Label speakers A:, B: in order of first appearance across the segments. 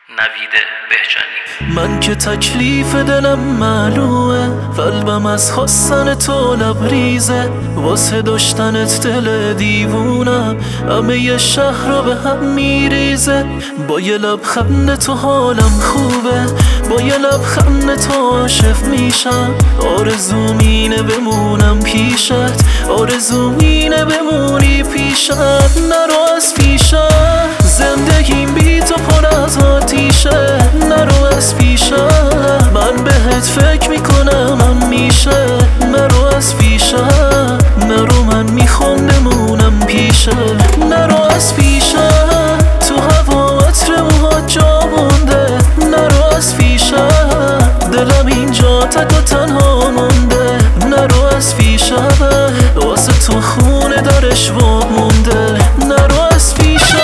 A: نوید بهجانی.
B: من که تکلیف دلم معلومه، قلبم از خواستن تو لبریزه، واسه داشتنت دل دیوونم، همه ی شهر رو به هم میریزه. با یه لبخند تو حالم خوبه، با یه لبخند تو عاشق میشم. آرزوم اینه بمونم پیشت، آرزوم اینه بمونی پیشت. نرو از پیشم، زندگیم بی تو پر از آتیشه. نرو از پیشم، من بهت فکر میکنم همیشه. نرو از پیشم، نرو من میخوام بمونم پیشه. نرو از پیشم، تو هوا عطر موهات جا مونده. نرو از پیشم، دلم اینجا تک و تنها مونده. نرو از پیشم، واسه تو خونه درش وا مونده. نرو از پیشم.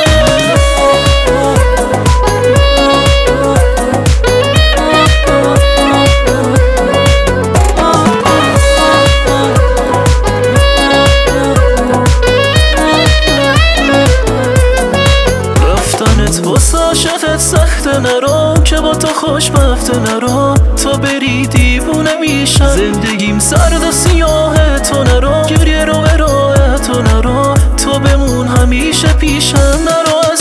B: واسه عاشقت سخته، نرو که با تو خوشبخته. نرو تا بری دیوونه میشم، زندگیم سرد و سیاهه. تو نرو گریه رو به راه تو، نرو تو بمون همیشه پیشم. نرو